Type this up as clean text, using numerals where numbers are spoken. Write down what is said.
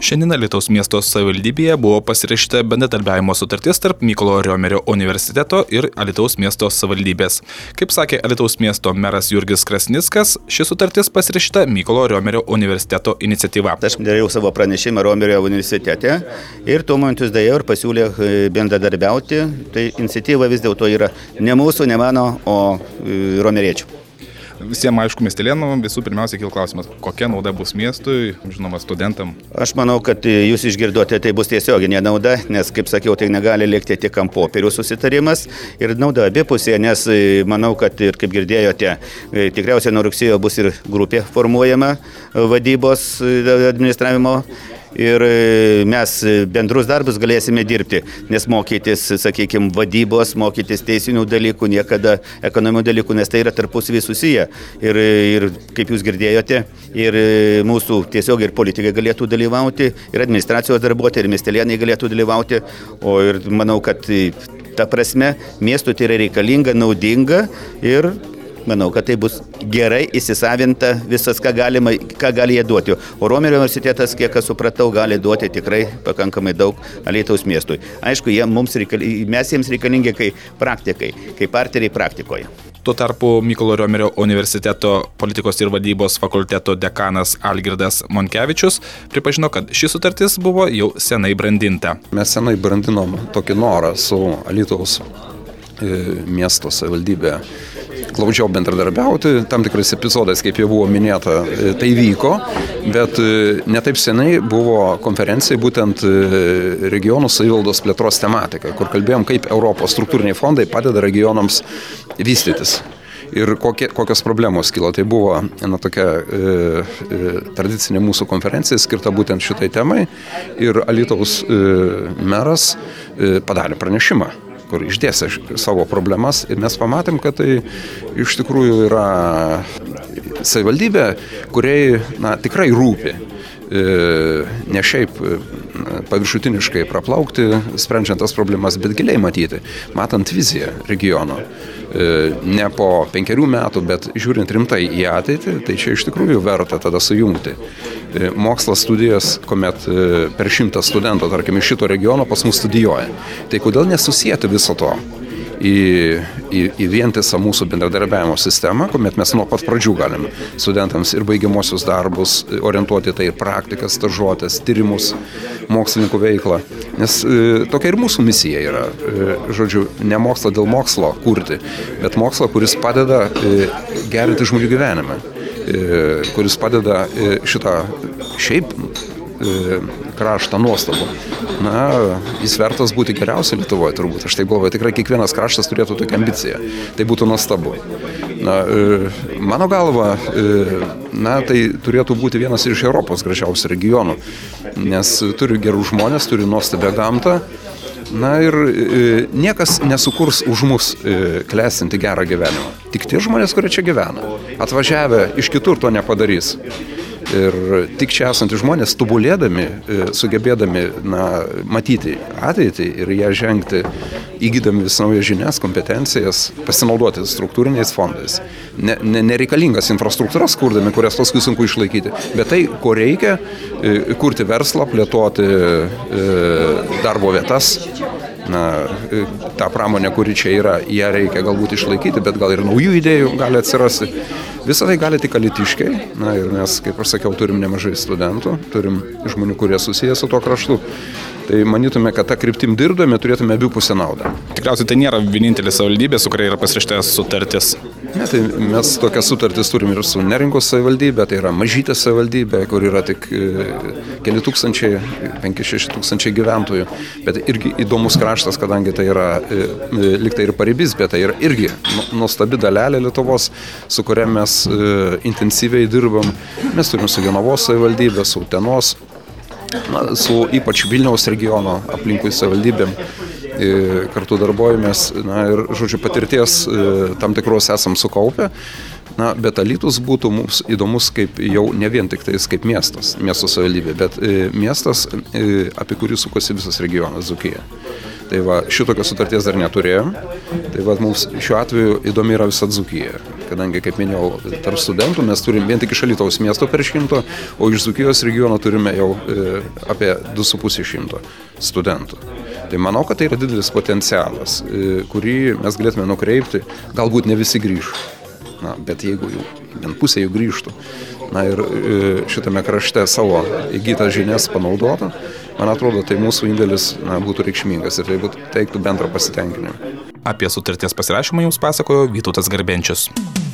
Šiandien Alytaus miesto savivaldybėje buvo pasirašyta bendradarbiavimo sutartis tarp Mykolo Riomerio universiteto ir Alytaus miesto savivaldybės. Kaip sakė Alytaus miesto meras Jurgis Krasnickas, ši sutartis pasirašyta Mykolo Riomerio universiteto iniciatyva. Aš dariau savo pranešimą Riomerio universitete ir tuo momentu dėjau ir pasiūlė bendradarbiauti. Tai iniciatyva vis dėlto yra ne mūsų, ne mano, o romeriečių. Visiems aišku, miestelėnų visų pirmiausia kil klausimas, kokia nauda bus miestui, žinoma, studentam. Aš manau, kad jūs išgirdote, tai bus tiesioginė nauda, nes, kaip sakiau, tai negali likti tik ant popierių susitarimas ir nauda abipusė, nes manau, kad ir kaip girdėjote, tikriausiai nuo rugsėjo bus ir grupė formuojama vadybos administravimo. Ir mes bendrus darbus galėsime dirbti, nes mokytis, sakykime, vadybos, mokytis teisinių dalykų, niekada ekonominių dalykų, nes tai yra tarpusavy susiję. Ir kaip jūs girdėjote, ir mūsų tiesiog ir politikai galėtų dalyvauti, ir administracijos darbuotojai, ir miestelėnai galėtų dalyvauti. O ir manau, kad ta prasme miestui tai yra reikalinga, naudinga ir manau, kad tai bus gerai įsisavinta visas, ką gali jie duoti. O Riomerio universitetas, kiek aš supratau, gali duoti tikrai pakankamai daug Alytaus miestui. Aišku, mes jiems reikalingi kaip praktikai, kaip partneriai praktikoje. Tuo tarpu Mykolo Riomerio universiteto politikos ir vadybos fakulteto dekanas Algirdas Monkevičius pripažino, kad ši sutartis buvo jau senai brandinta. Mes senai brandinom tokį norą su Alytaus miesto savivaldybė glaudžiau bendradarbiauti, tam tikrais epizodais, kaip jau buvo minėta, tai vyko, bet ne taip seniai buvo konferencija būtent regionų savivaldos plėtros tematika, kur kalbėjom, kaip Europos struktūriniai fondai padeda regionams vystytis. Ir kokios problemos kilo. Tai buvo tokia tradicinė mūsų konferencija skirta būtent šitai temai ir Alytaus meras padarė pranešimą, kur išdėsė savo problemas ir mes pamatėm, kad tai iš tikrųjų yra savivaldybė, kuriai tikrai rūpi. Ne šiaip paviršutiniškai praplaukti, sprendžiant tas problemas, bet giliai matyti, matant viziją regiono. Ne po 5 metų, bet žiūrint rimtai į ateitį, tai čia iš tikrųjų verta tada sujungti mokslas studijas, kuomet per 100 studentų, tarkim, iš šito regiono pas mus studijuoja. Tai kodėl nesusijęti viso to į vientisą mūsų bendradarbiavimo sistemą, kuomet mes nuo pat pradžių galim studentams ir baigiamosius darbus orientuoti tai ir praktikas, stažuotes, tyrimus, mokslininkų veiklą. Nes tokia ir mūsų misija yra, žodžiu, ne mokslą dėl mokslo kurti, bet mokslą, kuris padeda gerinti žmonių gyvenimą, kuris padeda šitą šiaip kraštą nuostabų. Jis vertas būti geriausia Lietuvoje turbūt. Aš taip galvoju, tikrai kiekvienas kraštas turėtų tokią ambiciją. Tai būtų nuostabu. Mano galva, tai turėtų būti vienas iš Europos gražiausių regionų, nes turi gerų žmonės, turi nuostabią gamtą. Ir niekas nesukurs už mus klestinti gerą gyvenimą. Tik tie žmonės, kurie čia gyvena. Atvažiavę iš kitur to nepadarys. Ir tik čia esantys žmonės, tobulėdami, sugebėdami matyti ateitį ir ją žengti, įgydami vis naujas žinias, kompetencijas, pasinaudoti struktūriniais fondais. Nereikalingas infrastruktūras kurdami, kurias paskui sunku išlaikyti, bet tai, ko reikia, kurti verslą, plėtoti darbo vietas. Ta pramonė, kuri čia yra, ją reikia galbūt išlaikyti, bet gal ir naujų idėjų gali atsirasti. Visą tai gali tik alytiškiai. Ir mes, kaip aš sakiau, turim nemažai studentų, turim žmonių, kurie susiję su tuo kraštu. Tai manytume, kad tą kryptim dirbdami turėtume abipusę naudą. Tikriausiai tai nėra vienintelė savivaldybė, su kuria yra pasirašyta sutartis. Ne, tai mes tokias sutartis turim ir su Neringos savivaldybė, tai yra mažytė savivaldybė, kur yra tik keli tūkstančiai, 5-6 tūkstančiai gyventojų. Bet irgi įdomus kraštas, kadangi tai yra liktai ir paribys, bet tai yra irgi nuostabi dalelė Lietuvos, su kuria mes intensyviai dirbam. Mes turim su Jonavos savivaldybė, su Utenos, su ypač Vilniaus regiono aplinkui savivaldybėm kartu darbuojamės ir, žodžiu, patirties tam tikros esam sukaupę, bet Alytus būtų mums įdomus kaip jau ne vien tik tais kaip miestas, miesto savivaldybė, bet miestas, apie kurį sukosi visas regionas Dzūkija. Tai va, šitokios sutarties dar neturėjom, tai va, mums šiuo atveju įdomi yra visa Dzūkija. kadangi, kaip minėjau, tarp studentų mes turim vien tik iš Alytaus miesto per 100, o iš Dzūkijos regiono turime jau apie 2,5 studentų. Tai manau, kad tai yra didelis potencialas, kurį mes galėtume nukreipti, galbūt ne visi grįžtų, bet jeigu jau bent pusė jų grįžtų, ir šitame krašte savo įgytas žinias panaudotų, man atrodo, tai mūsų indėlis būtų reikšmingas ir tai teiktų bendrą pasitenkinimą. Apie sutarties pasirašymą jums pasakojo Vytautas Garbenčius.